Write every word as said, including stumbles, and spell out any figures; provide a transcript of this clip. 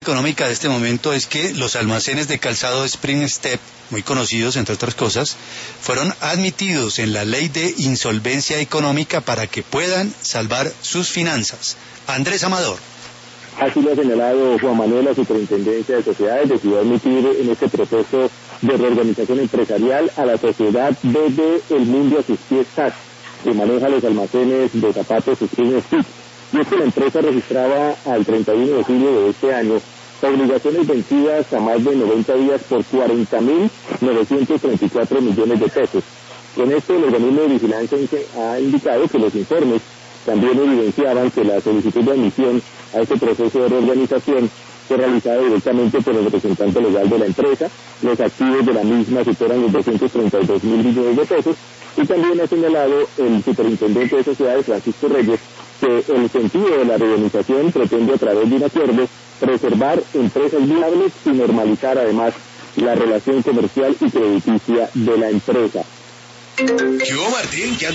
económica de este momento es que los almacenes de calzado Spring Step, muy conocidos entre otras cosas, fueron admitidos en la ley de insolvencia económica para que puedan salvar sus finanzas. Andrés Amador. Así lo ha señalado Juan Manuel, la Superintendencia de Sociedades decidió admitir en este proceso de reorganización empresarial a la sociedad B B El Mundo a sus pies S A C, que maneja los almacenes de zapatos Spring Step. Y es que la empresa registraba al treinta y uno de julio de este año obligaciones vencidas a más de noventa días por cuarenta mil novecientos treinta y cuatro millones de pesos. Con esto, el organismo de vigilancia ha indicado que los informes también evidenciaban que la solicitud de admisión a este proceso de reorganización fue realizada directamente por el representante legal de la empresa. Los activos de la misma superan los doscientos treinta y dos mil millones de pesos. Y también ha señalado el superintendente de sociedades, Francisco Reyes, que el sentido de la reorganización pretende a través de un acuerdo preservar empresas viables y normalizar además la relación comercial y crediticia de la empresa. ¿Qué hubo, Martín? ¿Qué